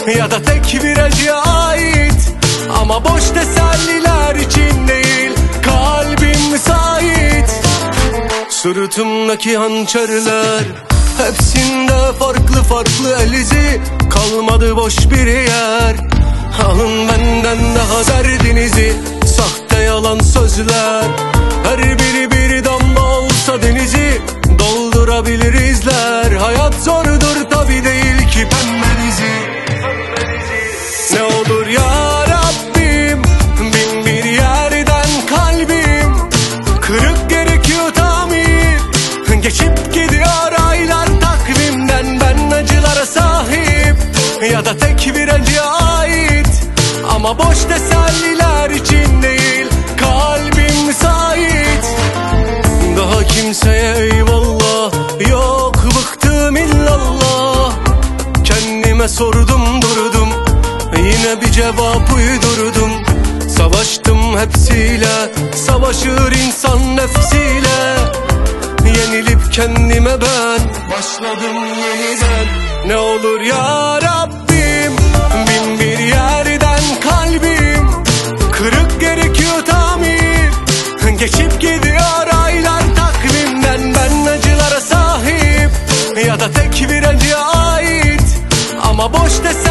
ya da tek bir acıya ait. Ama boş teselliler için değil, kalbim müsait. Sırtımdaki hançerler, hepsinde farklı farklı el izi. Kalmadı boş bir yer, alın benden daha derdinizi. Sahte yalan sözler, her biri bir damla olsa denizi doldurabilir izler. Hayat zordur tabi, değil ki pembenizi. Ne olur ya Rabbim, bin bir yerden kalbim kırık, gerekiyor tamir. Geçip gidiyor aylar takvimden, ben acılara sahip ya da tek bir acıya ait. Ama boş teselliler için değil, kalbim müsait. Daha kimseye eyvallah yok, bıktım illallah. Kendime sordum durdum, yine bir cevap uydurdum. Savaştım hepsiyle, savaşır insan nefsiyle. Yenilip kendime ben başladım yeniden. Ne olur ya Rabbim, bin bir yerden kalbim kırık, gerekiyor tamir. Geçip gidiyor aylar takvimden, ben acılara sahip ya da tek bir acıya ait. Ama boş